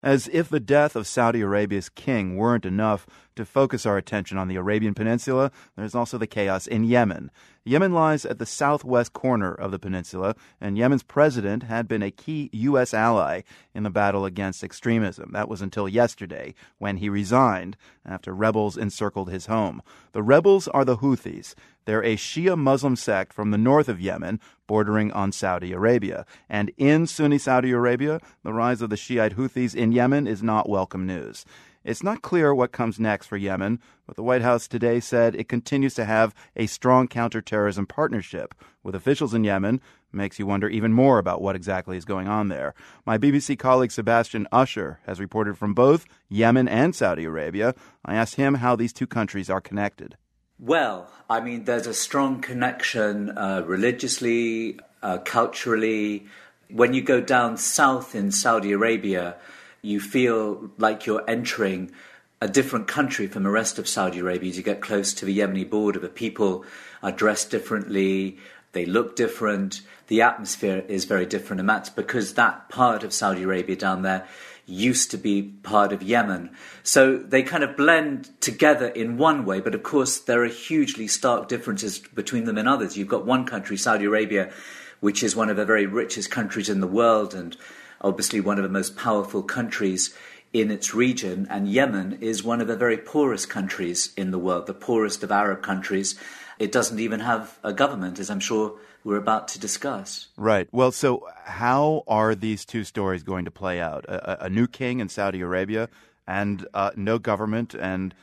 As if the death of Saudi Arabia's king weren't enough to focus our attention on the Arabian Peninsula, there's also the chaos in Yemen. Yemen lies at the southwest corner of the peninsula, and Yemen's president had been a key U.S. ally in the battle against extremism. That was until yesterday, when he resigned after rebels encircled his home. The rebels are the Houthis. They're a Shia Muslim sect from the north of Yemen, bordering on Saudi Arabia. And in Sunni Saudi Arabia, the rise of the Shiite Houthis in Yemen is not welcome news. It's not clear what comes next for Yemen, but the White House today said it continues to have a strong counterterrorism partnership with officials in Yemen. Makes you wonder even more about what exactly is going on there. My BBC colleague Sebastian Usher has reported from both Yemen and Saudi Arabia. I asked him how these two countries are connected. Well, I mean, there's a strong connection religiously, culturally. When you go down south in Saudi Arabia, you feel like you're entering a different country from the rest of Saudi Arabia as you get close to the Yemeni border. The people are dressed differently, they look different, the atmosphere is very different, and that's because that part of Saudi Arabia down there used to be part of Yemen. So they kind of blend together in one way, but of course there are hugely stark differences between them and others. You've got one country, Saudi Arabia, which is one of the very richest countries in the world and obviously one of the most powerful countries in its region, and Yemen is one of the very poorest countries in the world, the poorest of Arab countries. It doesn't even have a government, as I'm sure we're about to discuss. Right. Well, so how are these two stories going to play out? A new king in Saudi Arabia and no government and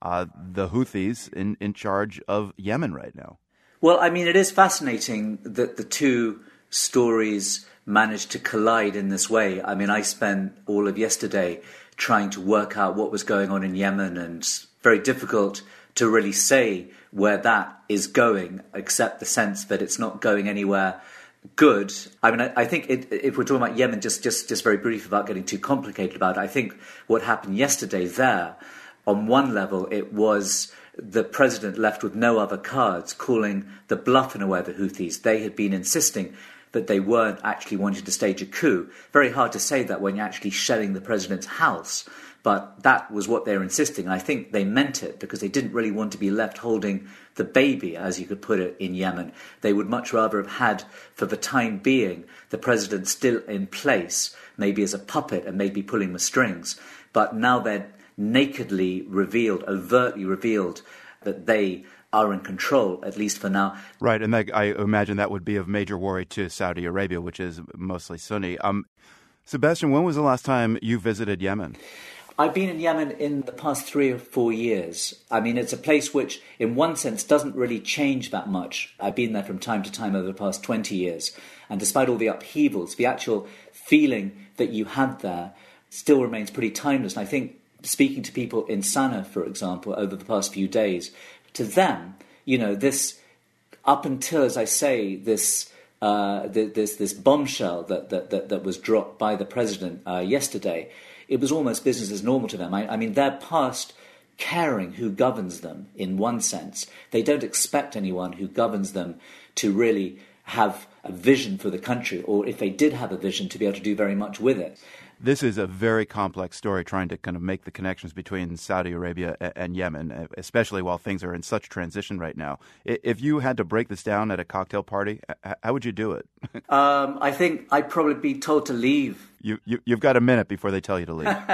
the Houthis in charge of Yemen right now. Well, I mean, it is fascinating that the two stories managed to collide in this way. I mean, I spent all of yesterday trying to work out what was going on in Yemen, and it's very difficult to really say where that is going, except the sense that it's not going anywhere good. I mean, I think if we're talking about Yemen, just very brief without getting too complicated about it, I think what happened yesterday there, on one level, it was the president left with no other cards, calling the bluff in a way the Houthis. They had been insisting that they weren't actually wanting to stage a coup. Very hard to say that when you're actually shelling the president's house, but that was what they were insisting. And I think they meant it because they didn't really want to be left holding the baby, as you could put it, in Yemen. They would much rather have had, for the time being, the president still in place, maybe as a puppet and maybe pulling the strings. But now they're nakedly revealed, overtly revealed, that they are in control, at least for now. Right, and I imagine that would be of major worry to Saudi Arabia, which is mostly Sunni. Sebastian, when was the last time you visited Yemen? I've been in Yemen in the past 3 or 4 years. I mean, it's a place which, in one sense, doesn't really change that much. I've been there from time to time over the past 20 years. And despite all the upheavals, the actual feeling that you had there still remains pretty timeless. And I think, speaking to people in Sana'a, for example, over the past few days, to them, you know, this, up until, as I say, this bombshell that was dropped by the president yesterday, it was almost business as normal to them. I mean, they're past caring who governs them, in one sense. They don't expect anyone who governs them to really have a vision for the country, or if they did have a vision, to be able to do very much with it. This is a very complex story, trying to kind of make the connections between Saudi Arabia and Yemen, especially while things are in such transition right now. If you had to break this down at a cocktail party, how would you do it? I think I'd probably be told to leave. You've got a minute before they tell you to leave.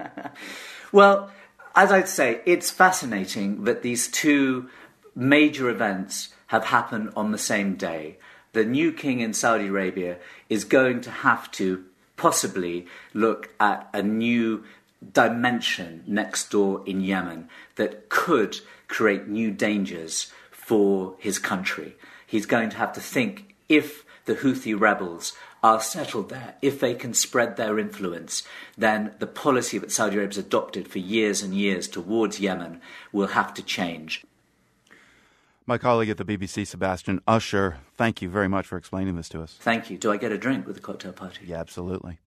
Well, as I'd say, it's fascinating that these two major events have happened on the same day. The new king in Saudi Arabia is going to have to possibly look at a new dimension next door in Yemen that could create new dangers for his country. He's going to have to think, if the Houthi rebels are settled there, if they can spread their influence, then the policy that Saudi Arabia has adopted for years and years towards Yemen will have to change. My colleague at the BBC, Sebastian Usher, thank you very much for explaining this to us. Thank you. Do I get a drink with the cocktail party? Yeah, absolutely.